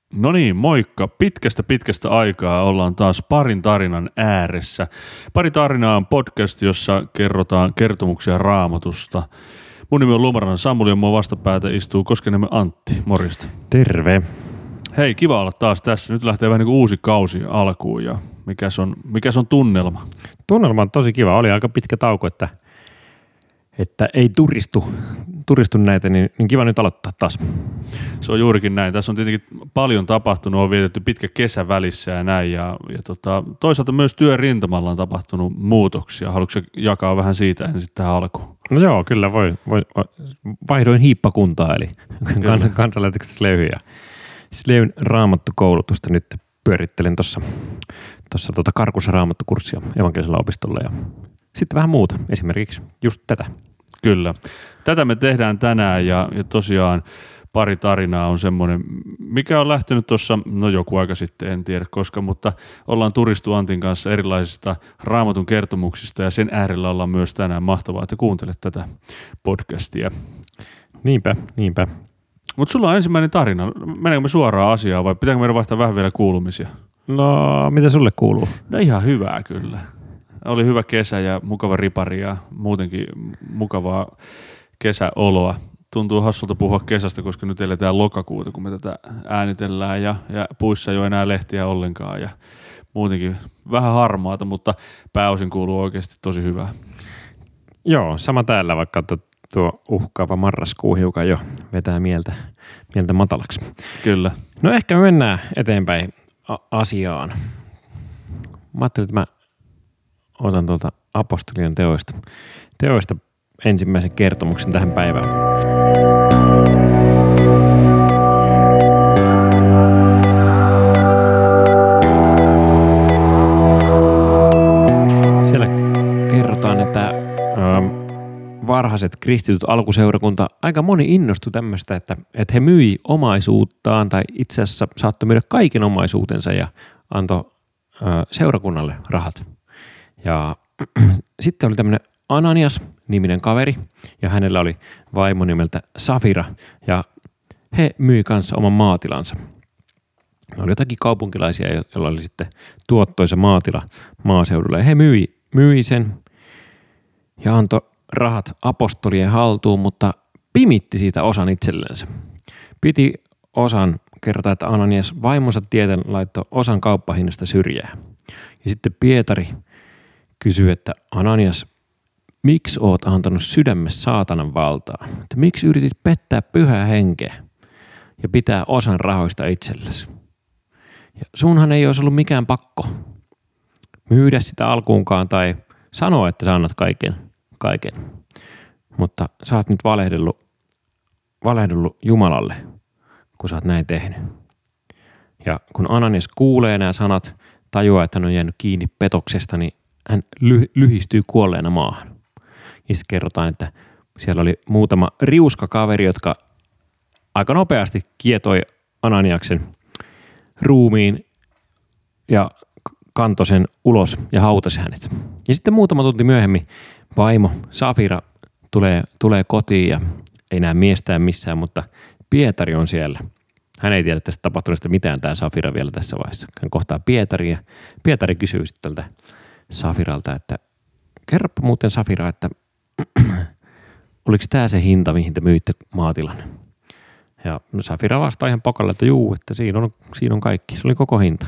No niin, moikka. Pitkästä aikaa ollaan taas parin tarinan ääressä. Pari tarinaa on podcast, jossa kerrotaan kertomuksia Raamatusta. Mun nimi on Lumaran Samuli ja mua vastapäätä istuu Koskeniemen Antti. Morjesta. Terve. Hei, kiva olla taas tässä. Nyt lähtee vähän niin kuin uusi kausi alkuun ja mikäs on tunnelma? Tunnelma on tosi kiva. Oli aika pitkä tauko, että ei turistu näitä, niin kiva nyt aloittaa taas. Se on juurikin näin. Tässä on tietenkin paljon tapahtunut, on vietetty pitkä kesä välissä ja näin. Ja toisaalta myös työrintamalla on tapahtunut muutoksia. Haluatko jakaa vähän siitä ensin tähän alkuun? No joo, kyllä voi. Vaihdoin hiippakuntaa, eli kansanlähetyksestä Slevyn raamattukoulutusta nyt pyörittelen tuossa Karkussa raamattukurssia evankelisella opistolla ja sitten vähän muuta, esimerkiksi just tätä. Kyllä. Tätä me tehdään tänään ja tosiaan pari tarinaa on semmoinen, mikä on lähtenyt tuossa, no joku aika sitten, en tiedä koska, mutta ollaan turistu Antin kanssa erilaisista Raamatun kertomuksista ja sen äärellä ollaan myös tänään. Mahtavaa, että kuuntelet tätä podcastia. Niinpä. Mutta sulla on ensimmäinen tarina. Meneekö me suoraan asiaan vai pitääkö meidän vaihtaa vähän vielä kuulumisia? No, mitä sulle kuuluu? No ihan hyvää kyllä. Oli hyvä kesä ja mukava ripari ja muutenkin mukavaa kesäoloa. Tuntuu hassulta puhua kesästä, koska nyt eletään lokakuuta, kun me tätä äänitellään ja puissa ei ole enää lehtiä ollenkaan ja muutenkin vähän harmaata, mutta pääosin kuuluu oikeasti tosi hyvää. Joo, sama täällä, vaikka tuo uhkaava marraskuu hiukan jo vetää mieltä matalaksi. Kyllä. No ehkä me mennään eteenpäin asiaan. Mä ajattelin, että mä otan tuolta apostolien teoista ensimmäisen kertomuksen tähän päivään. Siellä kerrotaan, että varhaiset kristityt alkuseurakunta, aika moni innostui tämmöistä, että he myi omaisuuttaan tai itse asiassa saattoi myydä kaiken omaisuutensa ja antoi seurakunnalle rahat. Ja sitten oli tämmöinen Ananias-niminen kaveri ja hänellä oli vaimo nimeltä Safira ja he myi kanssa oman maatilansa. Oli jotakin kaupunkilaisia, joilla oli sitten tuottoisa maatila maaseudulla ja he myi sen ja antoi rahat apostolien haltuun, mutta pimitti siitä osan itsellensä. Piti osan kertoa, että Ananias vaimonsa tieten laittoi osan kauppahinnasta syrjään. Ja sitten Pietari kysyi, että Ananias, miksi oot antanut sydämessä saatanan valtaa? Että miksi yritit pettää pyhää henkeä ja pitää osan rahoista itsellesi? Ja sunhan ei olisi ollut mikään pakko myydä sitä alkuunkaan tai sanoa, että sä annat kaiken. Mutta sä oot nyt valehdellut Jumalalle, kun sä oot näin tehnyt. Ja kun Ananias kuulee nämä sanat, tajuaa, että hän on jäänyt kiinni petoksesta, niin hän lyhistyy kuolleena maahan. Ja sitten kerrotaan, että siellä oli muutama riuska kaveri, jotka aika nopeasti kietoi Ananiaksen ruumiin ja kantoi sen ulos ja hautasi hänet. Ja sitten muutama tunti myöhemmin vaimo Safira tulee kotiin ja ei näe miestään missään, mutta Pietari on siellä. Hän ei tiedä tästä tapahtuneesta mitään, tämä Safira vielä tässä vaiheessa. Hän kohtaa Pietaria. Pietari kysyy sitten tältä Safiralta, että kerropa muuten Safira, että oliko tämä se hinta, mihin te myitte maatilan? Ja Safira vastaa ihan pokalle, että juu, että siinä on kaikki. Se oli koko hinta.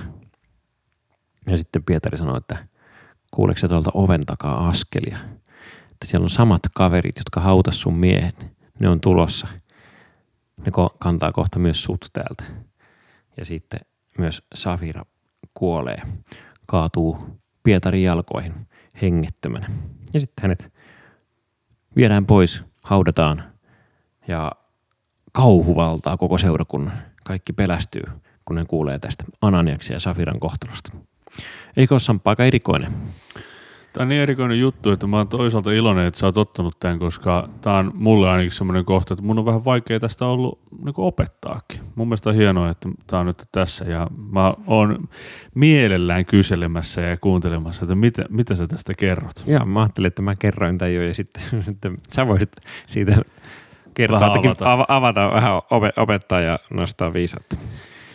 Ja sitten Pietari sanoi, että kuuleeko sä tuolta oven takaa askelia? Että siellä on samat kaverit, jotka hautas sun miehen. Ne on tulossa. Ne kantaa kohta myös sut täältä. Ja sitten myös Safira kuolee, kaatuu Pietarin jalkoihin hengettömänä. Ja sitten hänet viedään pois, haudataan ja kauhu valtaa koko seurakunnan. Kaikki pelästyy, kun ne kuulee tästä Ananiaksen ja Safiran kohtalosta. Eikö ole Samppa aika erikoinen? Tämä on niin erikoinen juttu, että mä oon toisaalta iloinen, että sä oot ottanut tämän, koska tämä on mulle ainakin semmoinen kohta, että mun on vähän vaikea tästä ollut niin kuin opettaakin. Mun mielestä on hienoa, että tämä on nyt tässä ja mä oon mielellään kyselemässä ja kuuntelemassa, että mitä sä tästä kerrot. Joo, mä ajattelin, että mä kerroin tämän jo ja sitten sä voisit siitä kertoa, avata vähän opettaa ja nostaa viisautta.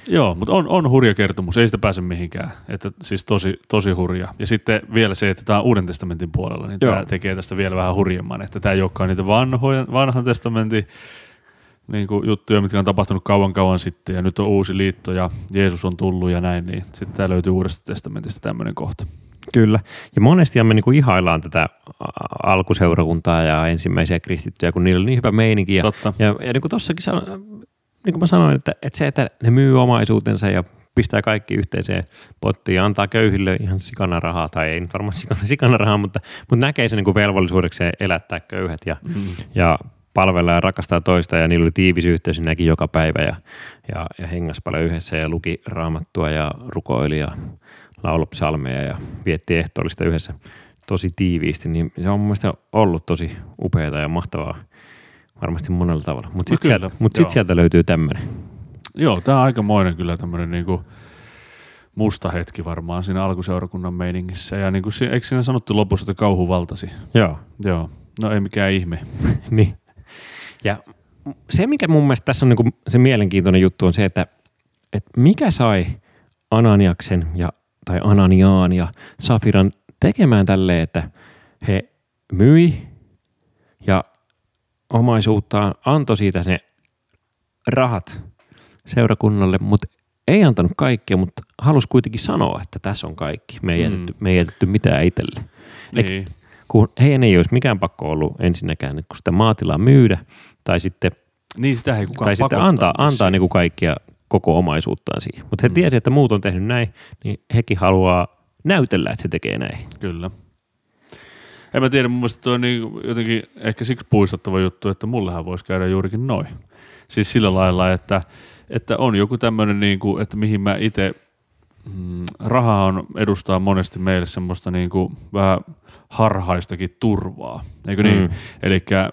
Joo, mutta on hurja kertomus, ei sitä pääse mihinkään, että siis tosi hurja. Ja sitten vielä se, että tämä on Uuden testamentin puolella, niin tämä tekee tästä vielä vähän hurjemman, että tämä ei olekaan niitä vanhan testamentin niin kuin juttuja, mitkä on tapahtunut kauan sitten ja nyt on uusi liitto ja Jeesus on tullut ja näin, niin sitten tämä löytyy Uudesta testamentista tämmöinen kohta. Kyllä. Ja monesti me niinku ihaillaan tätä alkuseurakuntaa ja ensimmäisiä kristittyjä, kun niillä on niin hyvä meininki. Ja niin kuin tossakin niin kuin mä sanoin, että se, että ne myy omaisuutensa ja pistää kaikki yhteiseen pottiin ja antaa köyhille ihan sikana rahaa, tai ei nyt varmaan sikana rahaa, mutta näkee se niin kuin velvollisuudeksi elättää köyhät ja palvella ja rakastaa toista, ja niillä oli tiivis yhteys, näki joka päivä ja hengas paljon yhdessä ja luki raamattua ja rukoili ja lauloi psalmeja ja vietti ehtoollista yhdessä tosi tiiviisti, niin se on mun mielestä ollut tosi upeaa ja mahtavaa varmasti monella tavalla. Mutta sitten sieltä löytyy tämmöinen. Joo, tämä on aikamoinen kyllä tämmöinen niinku musta hetki varmaan siinä alkuseurakunnan meiningissä. Ja niinku, eikö siinä sanottu lopussa, että kauhu valtasi? Joo. No ei mikään ihme. Niin. Ja se, mikä mun mielestä tässä on niinku se mielenkiintoinen juttu, on se, että mikä sai Ananiaksen tai Ananiaan ja Safiran tekemään tälleen, että he myi ja omaisuuttaan antoi siitä ne rahat seurakunnalle, mutta ei antanut kaikkea, mutta halusi kuitenkin sanoa, että tässä on kaikki. Me ei jätetty mitään itselle. Niin. Kun heidän ei olisi mikään pakko ollut ensinnäkään, kun sitä maatilaa myydä tai sitten, niin sitä ei kukaan tai sitten antaa niin kuin kaikkia koko omaisuuttaan siihen. Mutta he tiesi, että muut on tehnyt näin, niin hekin haluaa näytellä, että he tekee näin. Kyllä. En mä tiedä, mun mielestä toi on niin jotenkin ehkä siksi puistattava juttu, että mullehan voisi käydä juurikin noin. Siis sillä lailla, että on joku tämmöinen, niin kuin, että mihin mä itse, raha edustaa monesti meille semmoista niin kuin vähän harhaistakin turvaa, eikö niin? Elikkä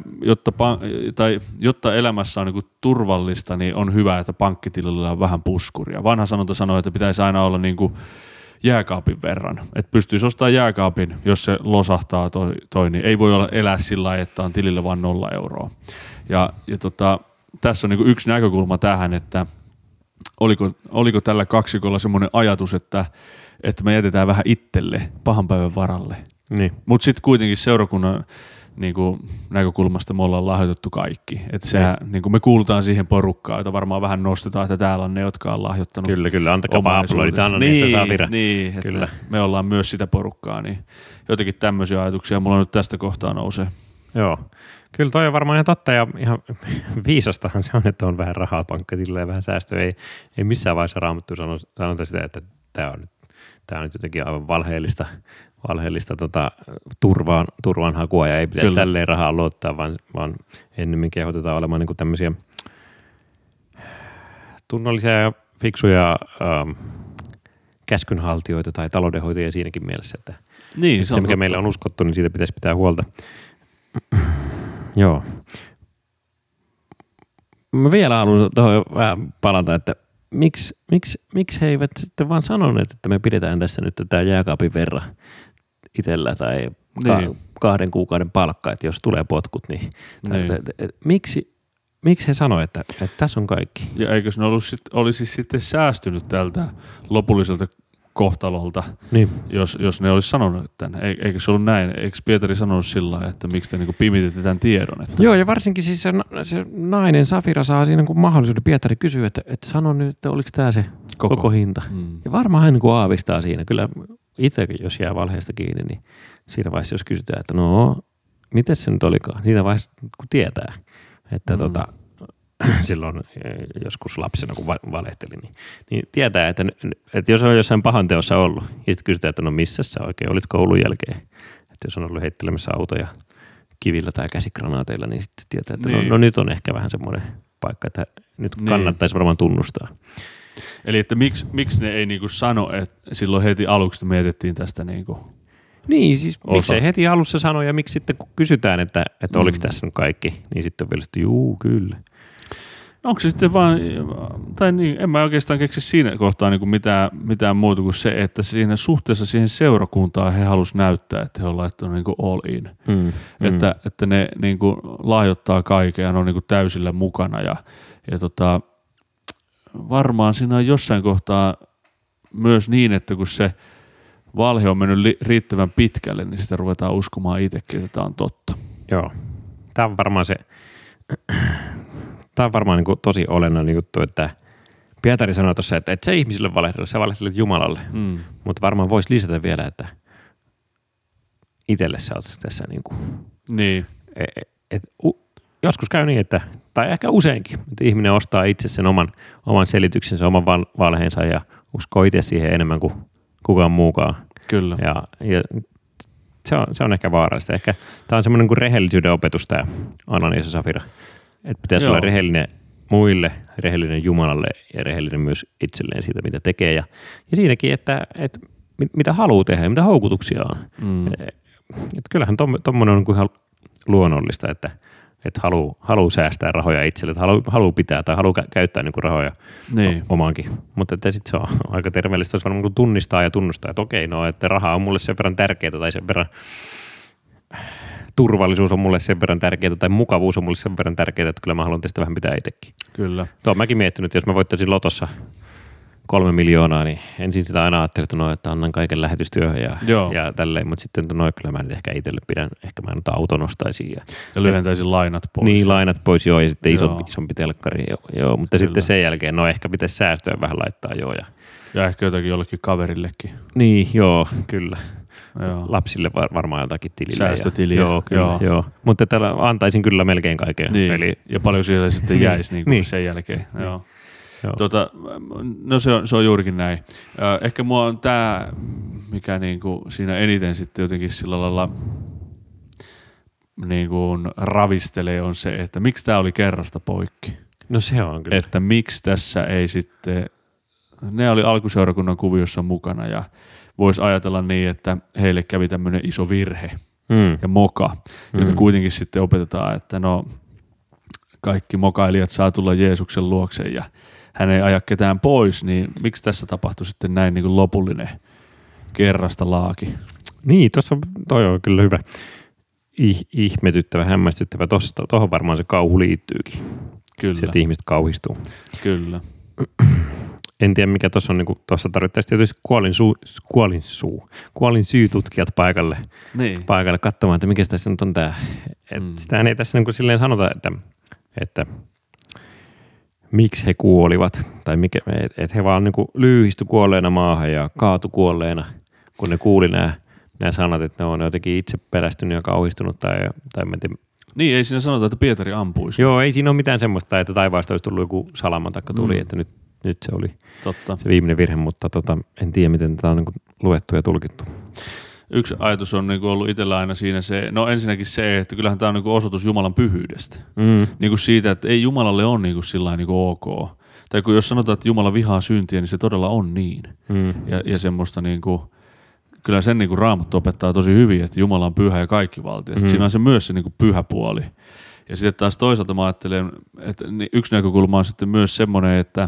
jotta elämässä on niin kuin turvallista, niin on hyvä, että pankkitilillä on vähän puskuria. Vanha sanonta sanoo, että pitäisi aina olla niin kuin jääkaapin verran. Että pystyisi ostamaan jääkaapin, jos se losahtaa toi niin ei voi olla elää sillä lailla, että on tilillä vain 0 euroa. Ja tässä on niin kuin yksi näkökulma tähän, että oliko tällä kaksikolla semmoinen ajatus, että me jätetään vähän itselle pahan päivän varalle. Niin. Mutta sitten kuitenkin seurakunnan niin kuin näkökulmasta me ollaan lahjoitettu kaikki. Että niin me kuulutaan siihen porukkaan, jota varmaan vähän nostetaan, että täällä on ne, jotka on lahjoittanut. Kyllä, antakaa aplodit, Ananias ja Safira. Niin, kyllä. Me ollaan myös sitä porukkaa, niin jotenkin tämmöisiä ajatuksia mulla nyt tästä kohtaa nousee. Joo, kyllä toi on varmaan ihan totta ja ihan viisastahan se on, että on vähän rahaa pankkitilillä ja vähän säästöä. Ei missään vaiheessa Raamattu sanota sitä, että tämä on nyt jotenkin aivan valheellista turvaan hakua ja ei pitäisi tälleen rahaa luottaa, vaan ennemmin kehotetaan olemaan niin kuin tämmöisiä tunnollisia ja fiksuja käskynhaltijoita tai taloudenhoitajia siinäkin mielessä, että niin, se mikä meillä on uskottu, niin siitä pitäisi pitää huolta. Joo. Mä vielä haluan tuohon vähän palata, että miksi he eivät sitten vaan sanoneet, että me pidetään tässä nyt tätä jääkaapin verran itsellä tai 2 kuukauden palkka, että jos tulee potkut, niin. Miksi he sanoivat, että tässä on kaikki? Ja eikö ne olisi sitten säästynyt tältä lopulliselta kohtalolta, niin. jos ne olisi sanonut tämän. Eikö se ollut näin? Eikö Pietari sanonut sillä lailla, että miksi te niin pimitetään tämän tiedon? Että... Joo, ja varsinkin siis se nainen Safira saa siinä niin mahdollisuuden. Pietari kysyy, että sano nyt, että oliko tämä se koko hinta. Ja varmaan hän niin aavistaa siinä. Kyllä itse, jos jää valheesta kiinni, niin siinä vaiheessa, jos kysytään, että no, miten se nyt olikaan? Siinä vaiheessa, kun tietää, että silloin joskus lapsena, kun valehtelin, niin tietää, että jos on jossain pahan teossa ollut, ja sitten kysytään, että no missä sä oikein olit koulun jälkeen. Että jos on ollut heittelemässä autoja kivillä tai käsikranaateilla, niin sitten tietää, että no nyt on ehkä vähän semmoinen paikka, että nyt kannattaisi varmaan tunnustaa. Eli että miksi ne ei niinku sano, että silloin heti aluksi mietittiin tästä niinku... Niin, siis miksei heti alussa sano, ja miksi sitten kun kysytään, että oliko tässä nyt kaikki, niin sitten on vielä sitten, juu, kyllä. Onko se sitten vaan, tai niin, en mä oikeastaan keksi siinä kohtaa niin kuin mitään muuta kuin se, että siinä suhteessa siihen seurakuntaan he halusi näyttää, että he on laittanut niin kuin all in. Että ne niin kuin lahjoittaa kaiken ja ne on niin kuin täysillä mukana ja varmaan siinä on jossain kohtaa myös niin, että kun se valhe on mennyt riittävän pitkälle, niin sitä ruvetaan uskomaan itsekin, että tämä on totta. Joo. Tämä on varmaan niin kuin tosi olennainen juttu, että Pietari sanoi tuossa, että et se ihmisille valehdella, sä valehtelet Jumalalle. Mutta varmaan voisi lisätä vielä, että itselle sä oot tässä Niin. Joskus käy niin, tai ehkä useinkin, että ihminen ostaa itse sen oman selityksensä, oman valheensa ja uskoo itse siihen enemmän kuin kukaan muukaan. Kyllä. Ja se on ehkä vaarallista. Ehkä tämä on semmoinen kuin rehellisyyden opetus tämä Ananias ja Safira. Että pitäisi olla rehellinen muille, rehellinen Jumalalle ja rehellinen myös itselleen siitä, mitä tekee. Ja siinäkin, että mitä haluaa tehdä ja mitä houkutuksia on. Että kyllähän tuommoinen on ihan luonnollista, että haluaa säästää rahoja itselle, että haluaa pitää tai haluaa käyttää niin kuin rahoja omaankin. Mutta sitten se on aika terveellistä, jos varmaan tunnistaa ja tunnustaa, että okei, no, että raha on mulle sen verran tärkeää tai sen verran turvallisuus on mulle sen verran tärkeää tai mukavuus on mulle sen verran tärkeää, että kyllä mä haluan tästä vähän pitää itsekin. Kyllä. Tuo on mäkin miettinyt, että jos mä voittaisin lotossa 3 miljoonaa, niin ensin sitä aina ajattelin, että annan kaiken lähetystyöhön ja tälleen, mutta sitten kyllä mä nyt ehkä itselle pidän, ehkä mä nyt auton ostaisin. Ja lyhentäisin lainat pois. Niin, lainat pois, ja sitten isompi telkkari, mutta kyllä. Sitten sen jälkeen, ehkä pitäisi säästöä vähän laittaa, Ja ehkä jotakin jollekin kaverillekin. Niin, kyllä. Joo. Lapsille varmaan jotakin tilille. Säästötiliä. Joo. Mutta tällä antaisin kyllä melkein kaiken. Niin. Ja paljon siellä sitten jäisi niin. Sen jälkeen. Joo. No se on juurikin näin. Ehkä mua on tämä, mikä niinku siinä eniten sitten jotenkin sillä lailla niinku ravistelee, on se, että miksi tämä oli kerrasta poikki. No se on kyllä. Että miksi tässä ei sitten, ne oli alkuseurakunnan kuviossa mukana ja voisi ajatella niin, että heille kävi tämmöinen iso virhe ja moka, jota kuitenkin sitten opetetaan, että no kaikki mokailijat saa tulla Jeesuksen luokse ja hän ei aja ketään pois, niin miksi tässä tapahtui sitten näin niin kuin lopullinen kerrasta laaki? Niin, toi on kyllä hyvä. Ihmetyttävä, hämmästyttävä. Tuohon varmaan se kauhu liittyykin. Kyllä. Se, että ihmiset kauhistuu. Kyllä. En tiedä, mikä tuossa on. Niin tuossa tarvittaisiin tietysti kuolinsyytutkijat paikalle katsomaan, että mikä tässä nyt on tämä. Sitähän ei tässä niin kuin silleen sanota, että miksi he kuolivat, tai että he vaan niin kuin lyyhistyi kuolleena maahan ja kaatu kuolleena, kun ne kuuli nämä sanat, että ne on jotenkin itse pelästynyt ja kauhistunut. Tai en tiedä. Niin, ei siinä sanota, että Pietari ampuisi. Joo, ei siinä ole mitään semmoista, että taivaasta olisi tullut joku salama taikka tuli, että nyt se oli se viimeinen virhe, mutta en tiedä, miten tätä on niin kuin luettu ja tulkittu. Yksi ajatus on niin ollut itsellä aina siinä se, no ensinnäkin se, että kyllähän tämä on niin osoitus Jumalan pyhyydestä. Niin kuin siitä, että ei Jumalalle ole niin kuin sillain niin kuin ok. Tai kun jos sanotaan, että Jumala vihaa syntiä, niin se todella on niin. Ja semmoista niin kuin, kyllä sen niin kuin Raamattu opettaa tosi hyvin, että Jumala on pyhä ja kaikkivaltias. Siinä on se myös se niin kuin pyhä puoli. Ja sitten taas toisaalta mä ajattelen, että yksi näkökulma on sitten myös semmoinen, että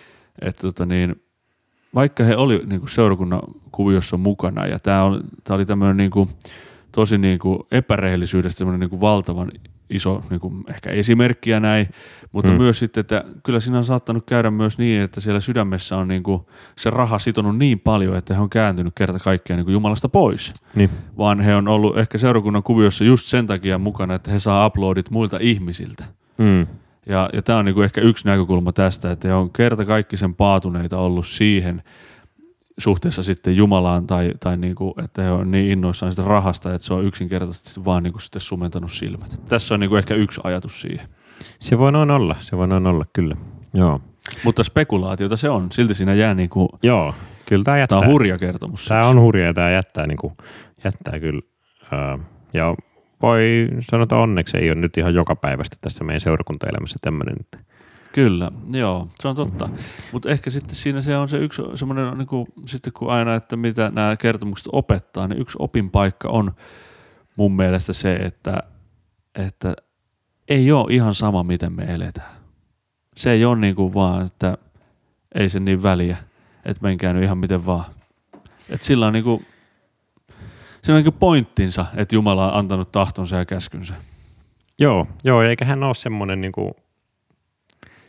vaikka he oli niin kuin seurakunnan kuviossa mukana, ja tämä oli tämmöinen niin kuin, tosi niin kuin epärehellisyydestä semmoinen niin kuin valtavan iso niin kuin ehkä esimerkkiä näin, mutta myös sitten, että kyllä siinä on saattanut käydä myös niin, että siellä sydämessä on niin kuin se raha sitonut niin paljon, että he on kääntynyt kerta kaikkiaan niin kuin Jumalasta pois. Niin. Vaan he on ollut ehkä seurakunnan kuviossa just sen takia mukana, että he saa uploadit muilta ihmisiltä. Ja tämä on niinku ehkä yksi näkökulma tästä, että he on kerta kaikki sen paatuneita ollut siihen suhteessa sitten Jumalaan tai niinku, että he on niin innoissaan sitä rahasta, että se on yksinkertaisesti vaan niinku sitten sumentanut silmät. Tässä on niinku ehkä yksi ajatus siihen. Se voi noin olla, kyllä. Joo. Mutta spekulaatiota se on, silti siinä jää niinku. Joo, kyllä tämä jättää. Tämä on hurja kertomus. Tämä on hurja ja tämä jättää kyllä. Ja voi sanoa, että onneksi ei ole nyt ihan joka päivästä tässä meidän seurakuntaelämässä tämmöinen. Kyllä, joo, se on totta. Mutta ehkä sitten siinä se on se yksi semmoinen, niin kuin, sitten kun aina, että mitä nämä kertomukset opettaa, niin yksi opinpaikka on mun mielestä se, että ei ole ihan sama, miten me eletään. Se ei ole niin kuin vaan, että ei se niin väliä, että menkää nyt ihan miten vaan. Että sillä on niin kuin, siinä on niin kuin pointtinsa, että Jumala on antanut tahtonsa ja käskynsä. Joo, eikä hän ole semmoinen niin kuin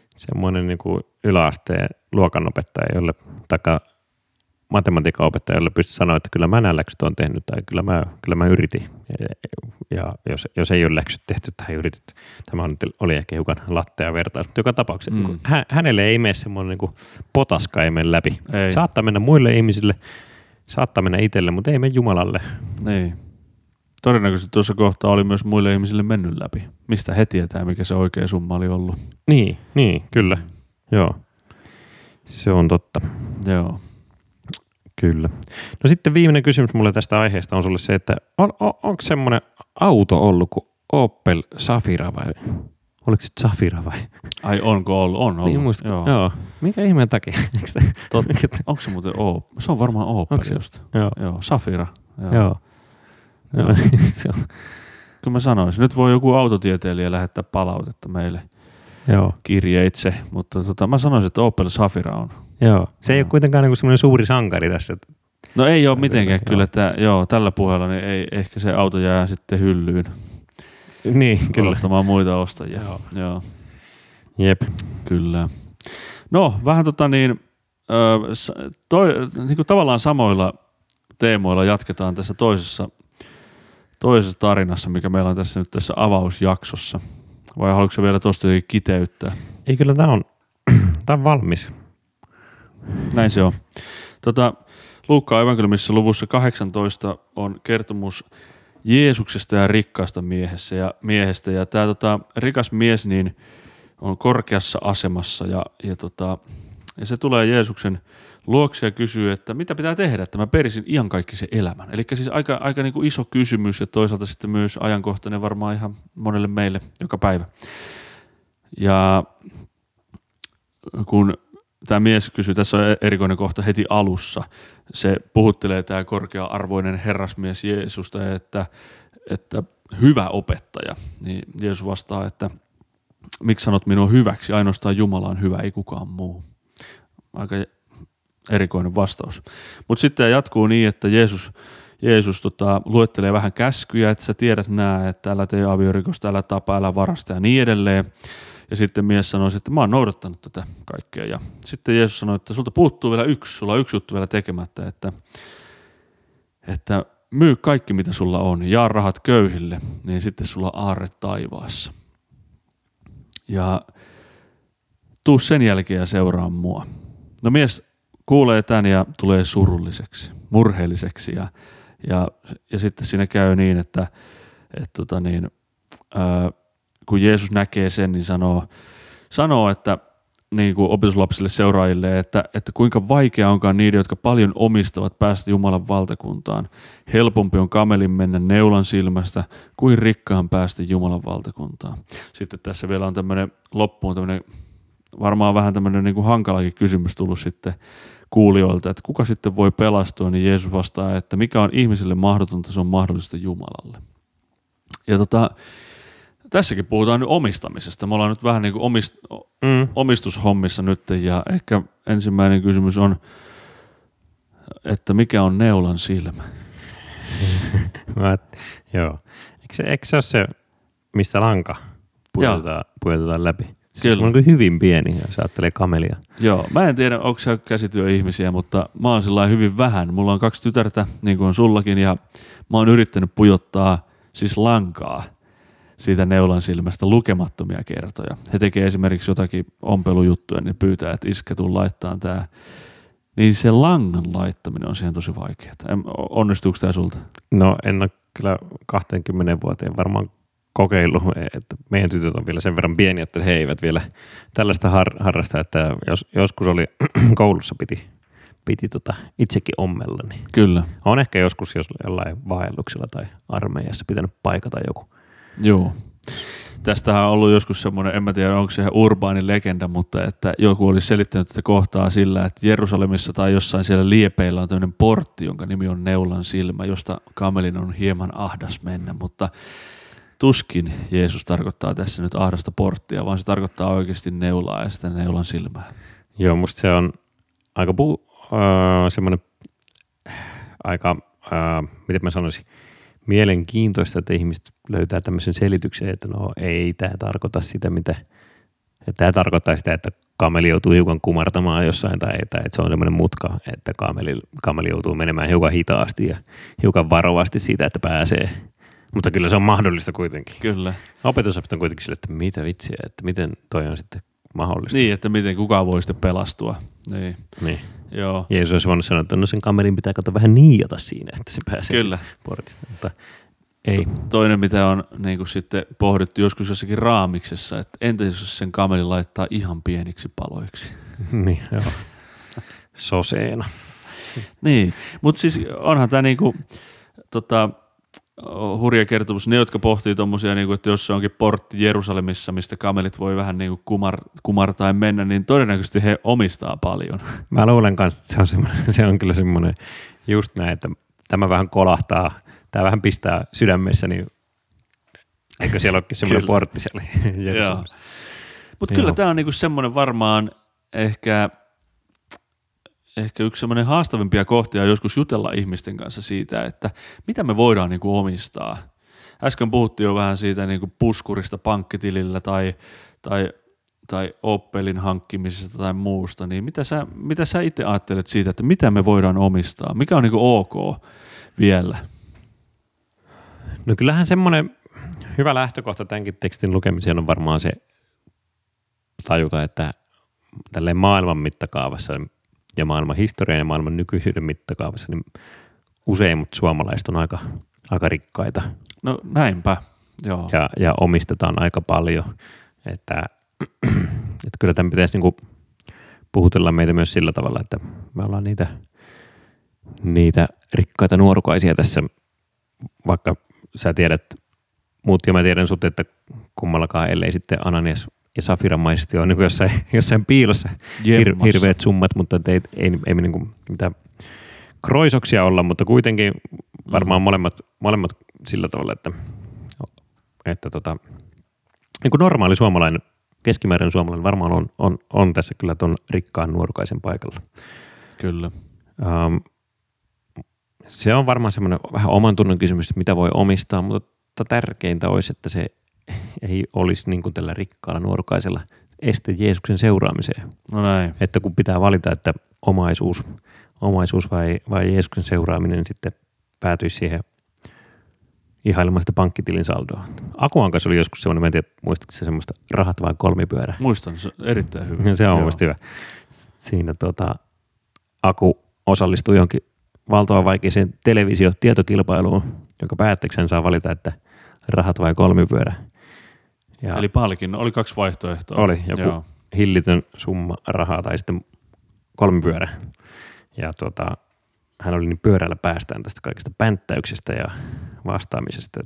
semmoinen niin kuin yläasteen luokanopettaja, jolle, taikka matematiikan opettaja, jolle pystyy sanoa, että kyllä mä nämä läksyt on tehnyt tai kyllä mä yritin. Ja jos ei ole läksyt tehty tai yritit, tämä oli ehkä hiukan lattea vertaus, mutta joka tapauksessa niin hänelle ei mene semmoinen niin kuin potaska ei mene läpi. Ei. Saattaa mennä muille ihmisille, saattaa mennä itselle, mutta ei mene Jumalalle. Niin. Todennäköisesti tuossa kohtaa oli myös muille ihmisille mennyt läpi. Mistä he tietää, mikä se oikea summa oli ollut. Niin, kyllä. Joo. Se on totta. Joo. Kyllä. No sitten viimeinen kysymys mulle tästä aiheesta on sulle se, että onko semmoinen auto ollut kuin Opel Zafira vai? Oliko se Zafira vai? Ai onko ollut? On ollut. Niin muistatko? Joo. Minkä ihmeen takia? Onko se muuten Opel? Se on varmaan Opel just. Joo. Zafira. Joo. Kyllä mä sanoisin. Nyt voi joku autotieteilijä lähettää palautetta meille kirjeitse, mutta mä sanoisin, että Opel Zafira on. Joo. Se ei ole kuitenkaan niin semmoinen suuri sankari tässä. No ei ole mitenkään kyllä, että tällä puheella niin ei, ehkä se auto jää sitten hyllyyn. Niin, kyllä. Odottamaan muita ostajia. Joo. Jep. Kyllä. No, vähän niin kuin tavallaan samoilla teemoilla jatketaan tässä toisessa tarinassa, mikä meillä on tässä nyt tässä avausjaksossa. Vai haluatko vielä tuosta kiteyttää? Ei, kyllä tämä on valmis. Näin se on. Luukkaan evankeliumissa luvussa 18 on kertomus Jeesuksesta ja rikkaasta miehestä. Ja tämä rikas mies niin on korkeassa asemassa ja se tulee Jeesuksen luokse ja kysyy, että mitä pitää tehdä, että mä perisin iankaikkisen elämän. Eli siis aika niin kuin iso kysymys ja toisaalta sitten myös ajankohtainen varmaan ihan monelle meille joka päivä. Ja kun tämä mies kysyy, tässä on erikoinen kohta heti alussa, se puhuttelee tämä korkea-arvoinen herrasmies Jeesusta, että hyvä opettaja. Niin Jeesus vastaa, että miksi sanot minua hyväksi, ainoastaan Jumala on hyvä, ei kukaan muu. Aika erikoinen vastaus. Mutta sitten jatkuu niin, että Jeesus luettelee vähän käskyjä, että sä tiedät nämä, että älä tee aviorikosta, älä tapa, älä varasta ja niin edelleen. Ja sitten mies sanoi, että mä oon noudattanut tätä kaikkea. Ja sitten Jeesus sanoi, että sulta puuttuu vielä sulla on yksi juttu vielä tekemättä, että myy kaikki mitä sulla on, jaa rahat köyhille, niin sitten sulla on aarre taivaassa. Ja tuu sen jälkeen ja seuraa mua. No mies kuulee tämän ja tulee surulliseksi, murheelliseksi ja sitten siinä käy niin, että kun Jeesus näkee sen, niin sanoo että niin kuin opetuslapsille seuraajille, että kuinka vaikea onkaan niiden, jotka paljon omistavat päästä Jumalan valtakuntaan. Helpompi on kamelin mennä neulan silmästä kuin rikkaan päästä Jumalan valtakuntaan. Sitten tässä vielä on tämmöinen loppuun tämmöinen varmaan vähän tämmöinen niin kuin hankalakin kysymys tullut sitten kuulijoilta, että kuka sitten voi pelastua, niin Jeesus vastaa, että mikä on ihmiselle mahdotonta, se on mahdollista Jumalalle. Ja tässäkin puhutaan nyt omistamisesta. Me ollaan nyt vähän niin kuin omistushommissa nyt ja ehkä ensimmäinen kysymys on, että mikä on neulan silmä? Joo. Eikö se ole se, mistä lanka pujotetaan läpi? Se on niin hyvin pieni, jos ajattelee kamelia. Joo, mä en tiedä, onko se käsityöihmisiä, mutta mä oon sellainen hyvin vähän. Mulla on 2 tytärtä, niin kuin on sullakin, ja mä oon yrittänyt pujottaa siis lankaa siitä neulan silmästä lukemattomia kertoja. He tekee esimerkiksi jotakin ompelujuttuja, niin pyytää, että iskä tuu laittaa tää. Niin se langan laittaminen on siihen tosi vaikeaa. Onnistuuko tämä sulta? No en ole kyllä 20 vuoteen varmaan kokeillut, että meidän tytöt on vielä sen verran pieniä, että he eivät vielä tällaista harrasta, että joskus oli koulussa piti itsekin ommella. Niin kyllä. On ehkä joskus jollain vaelluksella tai armeijassa pitänyt paikata joku. Joo. Tästähän on ollut joskus semmoinen, en mä tiedä onko se ihan urbaani legenda, mutta että joku olisi selittänyt tätä kohtaa sillä, että Jerusalemissa tai jossain siellä liepeillä on tämmöinen portti, jonka nimi on neulan silmä, josta kamelin on hieman ahdas mennä, mutta tuskin Jeesus tarkoittaa tässä nyt ahdasta porttia, vaan se tarkoittaa oikeasti neulaa ja sitä neulan silmää. Joo, musta se on aika semmoinen aika, miten mä sanoisin, mielenkiintoista, että ihmiset löytää tämmöisen selityksen, että no ei tämä tarkoita sitä, mitä Tämä tarkoittaa sitä, että kameli joutuu hiukan kumartamaan jossain tai että se on semmoinen mutka, että kameli joutuu menemään hiukan hitaasti ja hiukan varovasti siitä, että pääsee. Mutta kyllä se on mahdollista kuitenkin. Kyllä. Opetusapit on kuitenkin sille, että mitä vitsiä, että miten toi on sitten mahdollista. Niin, että miten kukaan voi sitten pelastua. Niin. Joo. Jeesus olisi voinut sanoa, että no sen kamelin pitää vähän niijata siinä, että se pääsee Kyllä. portista, mutta ei. Toinen, mitä on niin kuin sitten pohdittu joskus jossakin raamiksessa, että entä jos sen kamelin laittaa ihan pieniksi paloiksi? Niin, joo. Soseena. Niin, mutta siis onhan tämä niinku, hurja kertomus. Ne, jotka pohtii tommosia, niinku, että jos se onkin portti Jerusalemissa, mistä kamelit voi vähän niinku kumartaa mennä, niin todennäköisesti he omistaa paljon. Mä luulen kanssa, että se on kyllä semmoinen just näin, että tämä vähän kolahtaa, tämä vähän pistää sydämessä, niin eikö siellä olekin semmoinen portti siellä Jerusalemissa. Mutta kyllä tämä on niinku semmoinen varmaan ehkä yksi semmoinen haastavimpia kohtia joskus jutella ihmisten kanssa siitä, että mitä me voidaan niinku omistaa. Äsken puhuttiin jo vähän siitä niinku puskurista pankkitilillä tai Opelin hankkimisesta tai muusta, niin mitä sä itse ajattelet siitä, että mitä me voidaan omistaa? Mikä on niinku ok vielä? No kyllähän semmoinen hyvä lähtökohta tämänkin tekstin lukemiseen on varmaan se tajuta, että tälleen maailman mittakaavassa ja maailman historian ja maailman nykyisyyden mittakaavassa, niin useimmat suomalaiset on aika rikkaita. No näinpä, joo. Ja omistetaan aika paljon, että kyllä tämän pitäisi niinku puhutella meitä myös sillä tavalla, että me ollaan niitä rikkaita nuorukaisia tässä, vaikka sä tiedät, muut ja mä tiedän sut, että kummallakaan ellei sitten Ananias ja Safiramaisesti on niin jossain piilossa hirveät summat, mutta ei me niin mitään kroisoksia olla, mutta kuitenkin varmaan molemmat sillä tavalla, että niin kuin normaali suomalainen, keskimääräinen suomalainen varmaan on tässä kyllä tuon rikkaan nuorukaisen paikalla. Kyllä. Se on varmaan semmoinen vähän oman tunnon kysymys, mitä voi omistaa, mutta tärkeintä olisi, että se ei olisi niin kuin tällä rikkaalla nuorukaisella este Jeesuksen seuraamiseen. No näin. Että kun pitää valita, että omaisuus vai Jeesuksen seuraaminen, niin sitten päätyisi siihen ihailemaan sitä pankkitilin saldoa. Akuan kanssa oli joskus semmoinen, mä en tiedä, muistatko se semmoista rahat vai kolmipyörä? Muistan, se on erittäin hyvä. Se on mielestäni hyvä. Siinä Aku osallistui jonkin valtavan vaikeaseen televisiotietokilpailuun, jonka päätteeksi saa valita, että rahat vai kolmipyörä. Ja eli palkinnon, oli 2 vaihtoehtoa. Oli, joku hillitön summa rahaa tai sitten kolmipyörä. Ja hän oli niin pyörällä päästään tästä kaikesta pänttäyksestä ja vastaamisesta,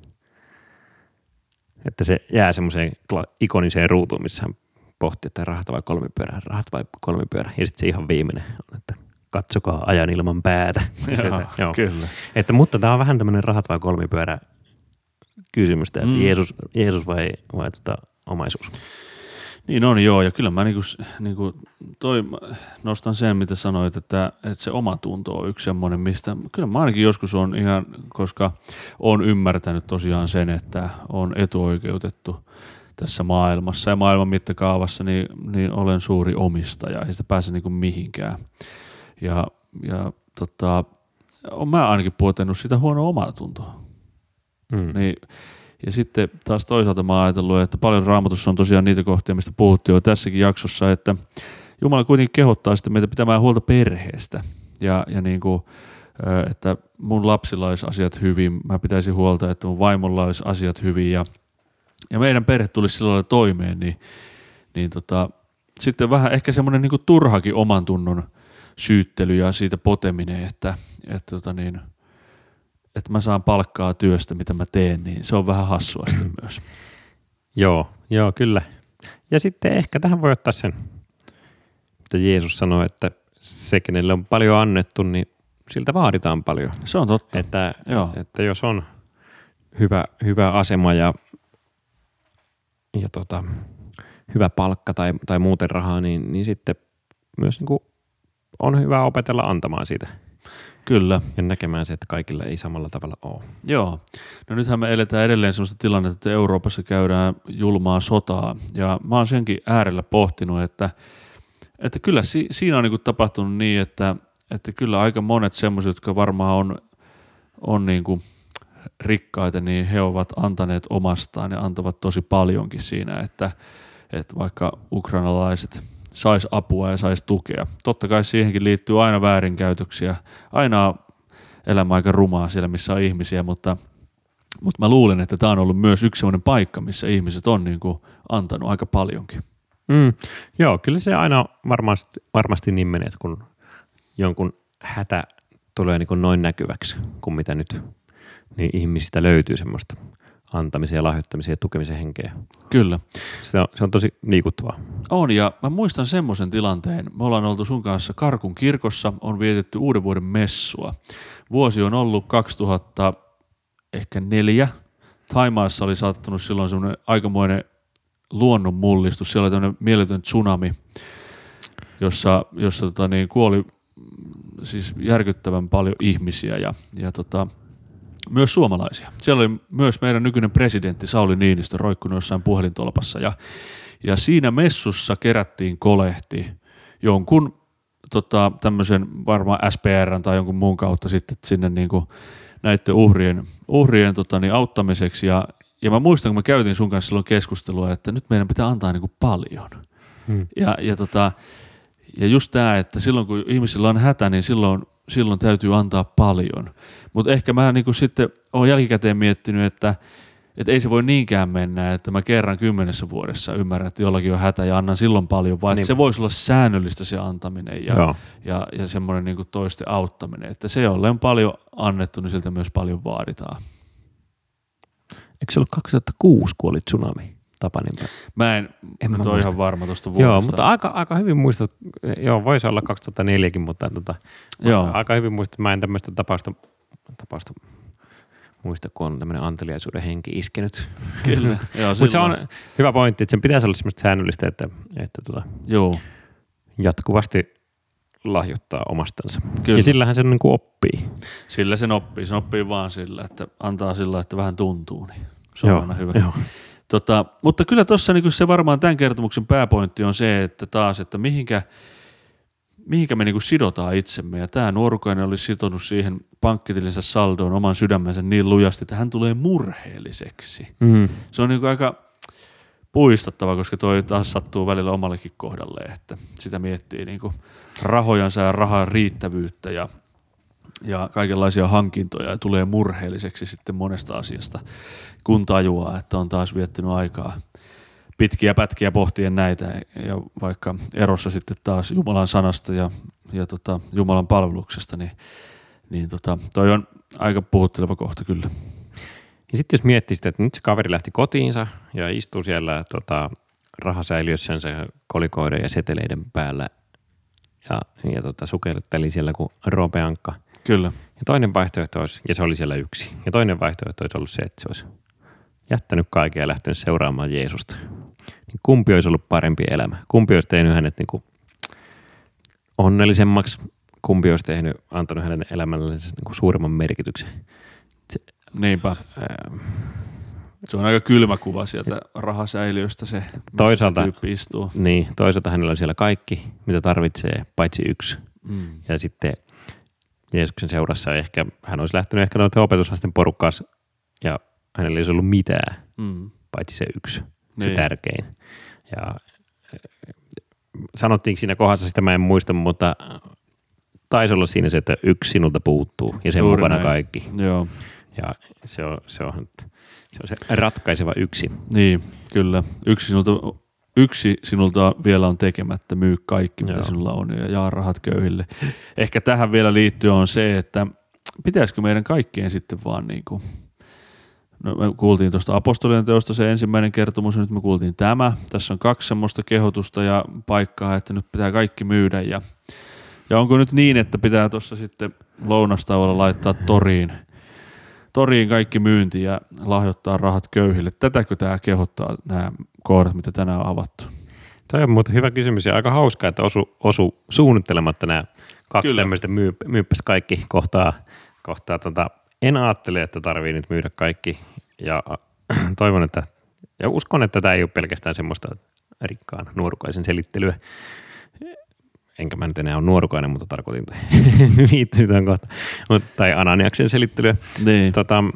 että se jää semmoiseen ikoniseen ruutuun, missä hän pohti, että rahat vai kolmipyörä. Ja sitten se ihan viimeinen on, että katsokaa ajan ilman päätä. Joo, kyllä. Mutta tämä on vähän tämmöinen rahat vai kolmipyörä kysymystä, että Jeesus vai omaisuus. Niin on joo, ja kyllä mä nostan sen, mitä sanoit, että se omatunto on yksi semmoinen, mistä kyllä mä ainakin joskus on ihan, koska on ymmärtänyt tosiaan sen, että on etuoikeutettu tässä maailmassa ja maailman mittakaavassa, niin olen suuri omistaja, ei sitä pääse niin kuin mihinkään. Ja olen mä ainakin puotenut sitä huonoa omatuntoa. Niin, ja sitten taas toisaalta mä oon ajatellut, että paljon Raamatussa on tosiaan niitä kohtia, mistä puhuttiin jo tässäkin jaksossa, että Jumala kuitenkin kehottaa sitten meitä pitämään huolta perheestä ja niin kuin, että mun lapsilla olisi asiat hyvin, mä pitäisin huolta, että mun vaimolla olisi asiat hyvin ja meidän perhe tulisi sillä lailla toimeen, niin sitten vähän ehkä semmoinen niin kuin turhakin oman tunnon syyttely ja siitä poteminen, että mä saan palkkaa työstä, mitä mä teen, niin se on vähän hassua sitten myös. Joo, kyllä. Ja sitten ehkä tähän voi ottaa sen, että Jeesus sanoi, että se, kenelle on paljon annettu, niin siltä vaaditaan paljon. Se on totta. Että jos on hyvä asema ja hyvä palkka tai muuten rahaa, niin sitten myös niin kuin on hyvä opetella antamaan siitä Kyllä. Ja näkemään se, että kaikilla ei samalla tavalla ole. Joo. No nythän me eletään edelleen sellaista tilannetta, että Euroopassa käydään julmaa sotaa. Ja mä oon senkin äärellä pohtinut, että kyllä siinä on niin kuin tapahtunut niin, että kyllä aika monet semmoiset, jotka varmaan on niin kuin rikkaita, niin he ovat antaneet omastaan ja antavat tosi paljonkin siinä, että vaikka ukrainalaiset sais apua ja sais tukea. Totta kai siihenkin liittyy aina väärinkäytöksiä, aina elämä aika rumaa siellä, missä on ihmisiä, mutta mä luulen, että tämä on ollut myös yksi sellainen paikka, missä ihmiset on niin kuin antanut aika paljonkin. Joo, kyllä se aina varmasti niin menee, että kun jonkun hätä tulee niin kuin noin näkyväksi kuin mitä nyt, niin ihmisistä löytyy semmoista antamisen ja lahjoittamisen ja tukemisen henkeä. Kyllä. Se on tosi liikuttavaa. On, ja mä muistan semmoisen tilanteen. Me ollaan oltu sun kanssa Karkun kirkossa, on vietetty uuden vuoden messua. Vuosi on ollut 2004. Thaimaassa oli sattunut silloin semmoinen aikamoinen luonnonmullistus. Siellä oli tämmöinen mieletön tsunami, jossa kuoli siis järkyttävän paljon ihmisiä ja myös suomalaisia. Siellä oli myös meidän nykyinen presidentti Sauli Niinistö roikkunut jossain puhelintolpassa ja siinä messussa kerättiin kolehti jonkun tämmöisen varmaan SPR:n tai jonkun muun kautta sitten sinne niinku näiden uhrien auttamiseksi ja mä muistan, kun mä käytin sun kanssa silloin keskustelua, että nyt meidän pitää antaa niinku paljon. Ja just tämä, että silloin kun ihmisillä on hätä, niin silloin täytyy antaa paljon. Mutta ehkä mä niinku sitten olen jälkikäteen miettinyt, että ei se voi niinkään mennä, että mä kerran 10 vuodessa ymmärrän, että jollakin on hätä ja annan silloin paljon, vaan että se voisi olla säännöllistä se antaminen ja semmoinen niinku toisten auttaminen. Että se, jolle on paljon annettu, niin siltä myös paljon vaaditaan. Eikö se ollut 2006 kuoli tsunami? Tapaninpäin? Mä en ole ihan varma tuosta vuodesta. Joo, mutta aika hyvin muistat, joo voisi olla 2004kin, mutta aika hyvin muistat, että mä en tämmöistä tapausta muista, kun on tämmöinen anteliaisuuden henki iskenyt. Kyllä. Mutta se on hyvä pointti, että sen pitäisi olla semmoista säännöllistä, että jatkuvasti lahjoittaa omastansa. Kyllä. Ja sillähän sen niin kuin oppii. Sillä sen oppii. Se oppii vaan sillä, että antaa sillä, että vähän tuntuu. Niin se on aina hyvä. Joo. Mutta kyllä tuossa niin se varmaan tämän kertomuksen pääpointti on se, että taas, että mihinkä me niin sidotaan itsemme. Ja tämä nuorukainen oli sitonut siihen pankkitilinsä saldoon oman sydämensä niin lujasti, että hän tulee murheelliseksi. Se on niin aika puistattava, koska toi taas sattuu välillä omallekin kohdalleen, että sitä miettii niin rahojansa ja rahan riittävyyttä ja kaikenlaisia hankintoja ja tulee murheelliseksi sitten monesta asiasta, kun tajuaa, että on taas viettänyt aikaa pitkiä pätkiä pohtien näitä ja vaikka erossa sitten taas Jumalan sanasta ja Jumalan palveluksesta, niin toi on aika puhutteleva kohta kyllä. Ja sitten jos miettii sitä, että nyt se kaveri lähti kotiinsa ja istuu siellä rahasäiliössänsä kolikoiden ja seteleiden päällä ja sukelteli siellä kuin roopeankka. Kyllä. Ja toinen vaihtoehto olisi, ja se oli siellä yksi, ja toinen vaihtoehto olisi ollut se, että se olisi jättänyt kaiken ja lähtenyt seuraamaan Jeesusta. Niin kumpi olisi ollut parempi elämä? Kumpi olisi tehnyt hänet niin kuin onnellisemmaksi? Kumpi olisi antanut hänen elämälleen niin kuin suuremman merkityksen? Niinpä. Se on aika kylmä kuva sieltä rahasäiliöstä se, toisaalta, se tyyppi istuu. Niin, toisaalta hänellä on siellä kaikki, mitä tarvitsee, paitsi yksi. Ja sitten Jeesuksen seurassa ehkä hän olisi lähtenyt ehkä noiden opetuslasten porukkaas ja hänellä ei olisi ollut mitään, paitsi se yksi, se tärkein. Ja sanottiinko siinä kohdassa, sitä mä en muista, mutta taisi olla siinä se, että yksi sinulta puuttuu ja sen mukana kaikki. Joo. Ja se on se ratkaiseva yksi. Niin, kyllä. Yksi sinulta vielä on tekemättä, myy kaikki, mitä sinulla on ja jaa rahat köyhille. Ehkä tähän vielä liittyen on se, että pitäisikö meidän kaikkien sitten vaan niin kuin, no me kuultiin tuosta apostolien teosta se ensimmäinen kertomus, ja nyt me kuultiin tämä. Tässä on 2 semmoista kehotusta ja paikkaa, että nyt pitää kaikki myydä ja onko nyt niin, että pitää tuossa sitten lounastauolla laittaa toriin kaikki myynti ja lahjoittaa rahat köyhille. Tätäkö tämä kehottaa, nämä kohdat, mitä tänään on avattu? Toi on muuten hyvä kysymys ja aika hauskaa, että osu suunnittelematta nämä kaksi Kyllä. tämmöistä myyppäs kaikki kohtaa. En ajattele, että tarvii nyt myydä kaikki ja toivon, että ja uskon, että tämä ei ole pelkästään semmoista rikkaan nuorukaisen selittelyä. Enkä mä nyt enää ole nuorukainen, mutta tarkoitin viittasin kohta. Tai Ananiaksen selittelyä. Niin.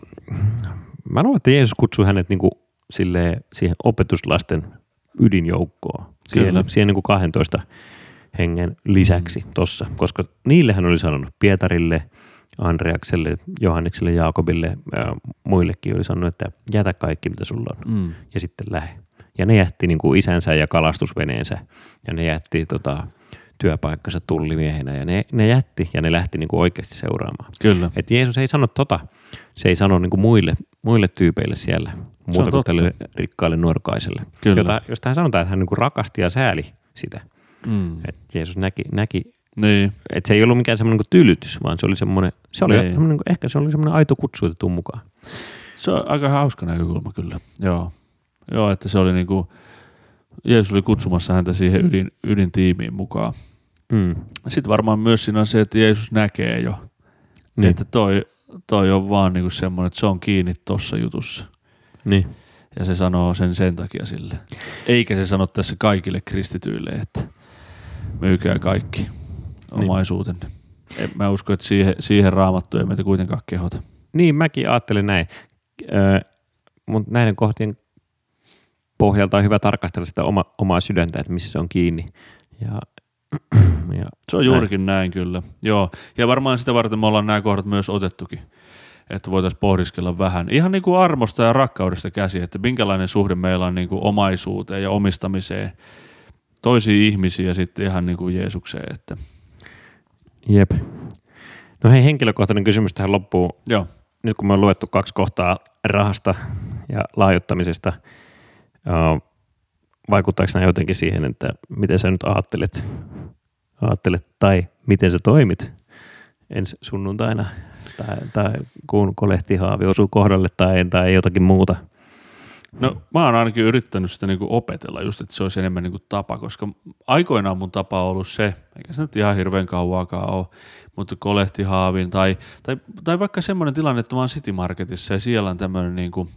Mä luulen, että Jeesus kutsui hänet niinku siihen opetuslasten ydinjoukkoon. Siihen niinku 12 hengen lisäksi tossa, koska niille hän oli sanonut Pietarille, Andreakselle, Johannekselle, Jaakobille ja muillekin oli sanonut, että jätä kaikki mitä sulla on ja sitten lähde. Ja ne jätti niinku isänsä ja kalastusveneensä ja ne jätti työpaikkansa tullimiehenä ja ne jätti ja ne lähti niinku oikeasti seuraamaan. Kyllä. Et Jeesus ei sano se ei sano niinku muille tyypeille siellä muuta kuin tälle rikkaalle nuorukaiselle. Josta hän sanotaan, että hän niinku rakasti ja sääli sitä. Et Jeesus näki niin. että se ei ollut mikään semmoinen tylytys, vaan se oli semmoinen, ehkä se oli semmoinen aito kutsu, että tuu mukaan. Se on aika hauska näkökulma kyllä. Joo, että se oli niinku, Jeesus oli kutsumassa häntä siihen ydintiimiin mukaan. Sitten varmaan myös siinä on se, että Jeesus näkee jo, niin. Että toi on vaan niinku semmoinen, että se on kiinni tossa jutussa. Niin. Ja se sanoo sen takia sille. Eikä se sano tässä kaikille kristityille, että myykää kaikki omaisuutenne. Niin. Mä uskon, että siihen Raamattu ei meitä kuitenkaan kehota. Niin, mäkin ajattelen näin. Mutta näiden kohtien pohjalta on hyvä tarkastella sitä omaa sydäntä, että missä se on kiinni. Ja se on juurikin näin kyllä. Joo. Ja varmaan sitä varten me ollaan nämä kohdat myös otettukin, että voitaisiin pohdiskella vähän. Ihan niin kuin armosta ja rakkaudesta käsi, että minkälainen suhde meillä on niin kuin omaisuuteen ja omistamiseen, toisiin ihmisiin ja sitten ihan niin kuin Jeesukseen. Että. Jep. No hei, henkilökohtainen kysymys tähän loppuun. Joo. Nyt kun me on luettu 2 kohtaa rahasta ja lahjoittamisesta, vaikuttaako nämä jotenkin siihen, että miten sä nyt ajattelet tai miten sä toimit ensi sunnuntaina tai kun kolehtihaavi osuu kohdalle tai jotakin muuta? No mä oon ainakin yrittänyt sitä niinku opetella just, että se olisi enemmän niinku tapa, koska aikoinaan mun tapa on ollut se, eikä se nyt ihan hirveän kauaakaan ole, mutta kolehtihaavin tai vaikka semmoinen tilanne, että mä oon City Marketissa ja siellä on tämmöinen niinku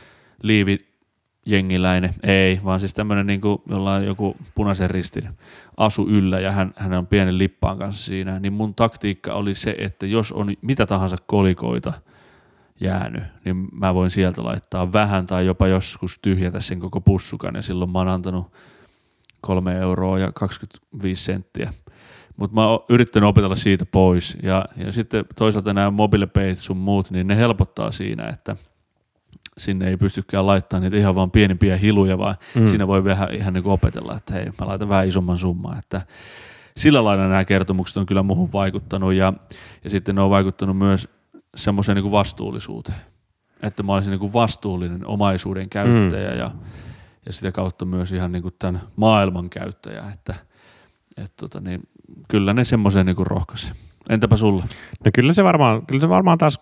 liivijengiläinen, ei, vaan siis tämmöinen niinku, jolla on joku punaisen ristin asu yllä ja hän on pienen lippaan kanssa siinä, niin mun taktiikka oli se, että jos on mitä tahansa kolikoita jäänyt, niin mä voin sieltä laittaa vähän tai jopa joskus tyhjätä sen koko pussukan ja silloin mä oon antanut 3 euroa ja 25 senttiä. Mutta mä oon yrittänyt opetella siitä pois ja sitten toisaalta nämä mobiilepayt sun muut, niin ne helpottaa siinä, että sinne ei pystykään laittamaan niitä ihan vaan pienimpiä hiluja, vaan siinä voi vähän ihan niin kuin opetella, että hei, mä laitan vähän isomman summan, että sillä lailla nämä kertomukset on kyllä muuhun vaikuttanut ja sitten ne on vaikuttanut myös semmoiseen niin kuin vastuullisuuteen, että mä olisin niin kuin vastuullinen omaisuuden käyttäjä ja sitä kautta myös ihan niin kuin tämän maailman käyttäjä, että niin, kyllä ne semmoiseen niin kuin rohkaisi. Entäpä sulla? No kyllä se varmaan taas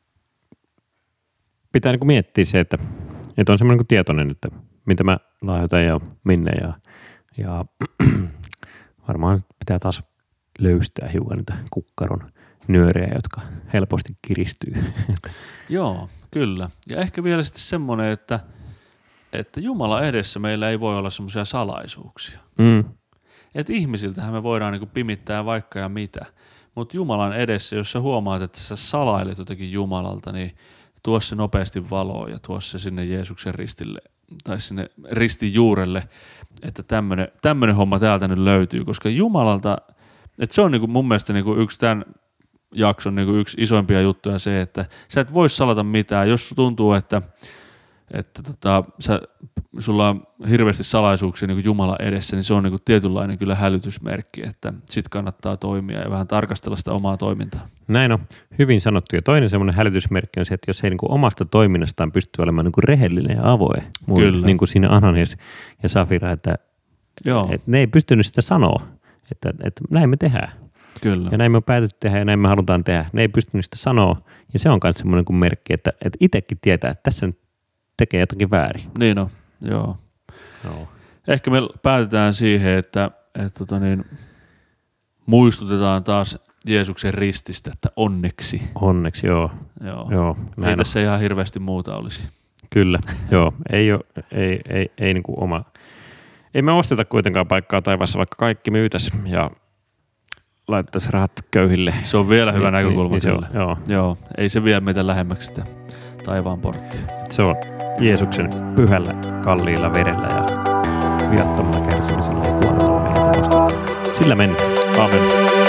pitää niin kuin miettiä se, että on semmoinen niin tietoinen, että mitä mä lahjoitan ja minne ja varmaan pitää taas löystää hiukan niitä kukkaron nyörejä, jotka helposti kiristyy. Joo, kyllä. Ja ehkä vielä sitten semmoinen, että Jumala edessä meillä ei voi olla semmoisia salaisuuksia. Että ihmisiltähän me voidaan niinku pimittää vaikka ja mitä, mutta Jumalan edessä, jos sä huomaat, että sä salailet jotakin Jumalalta, niin tuo se nopeasti valoon ja tuo se sinne Jeesuksen ristille tai sinne ristin juurelle, että tämmöinen homma täältä nyt löytyy, koska Jumalalta, että se on niinku mun mielestä niinku yksi tämän jakson niinku yksi isoimpia juttuja se, että sä et voi salata mitään, jos tuntuu, että sulla on hirveästi salaisuuksia niin kuin Jumalan edessä, niin se on niin kuin tietynlainen kyllä hälytysmerkki, että sit kannattaa toimia ja vähän tarkastella sitä omaa toimintaa. Näin on hyvin sanottu. Ja toinen semmoinen hälytysmerkki on se, että jos ei niin kuin omasta toiminnastaan pysty olemaan niin kuin rehellinen ja avoin, niin kuin siinä Ananias ja Safira, että ne ei pystynyt sitä sanoa, että näin me tehdään. Kyllä. Ja näin me on päätetty tehdä ja näin me halutaan tehdä. Ne ei pystynyt sitä sanoa ja se on myös semmoinen kuin merkki, että itsekin tietää, että tässä nyt tekee jotakin väärin. Niin on, joo. Ehkä me päätetään siihen, että muistutetaan taas Jeesuksen rististä, että onneksi. Onneksi, joo. Joo. Ei tässä ihan hirveästi muuta olisi. Kyllä, joo. Ei niin kuin oma. Ei me osteta kuitenkaan paikkaa taivaassa, vaikka kaikki myytäisiin ja laittaisiin rahat köyhille. Se on vielä hyvä näkökulma niin kyllä. Joo. Ei se vie meitä lähemmäksi sitä taivaan porttia. Se on Jeesuksen pyhällä, kalliilla verellä ja viattomalla kärsimisellä ja kuolemalla meitä nostaa. Sillä mennään. Amen.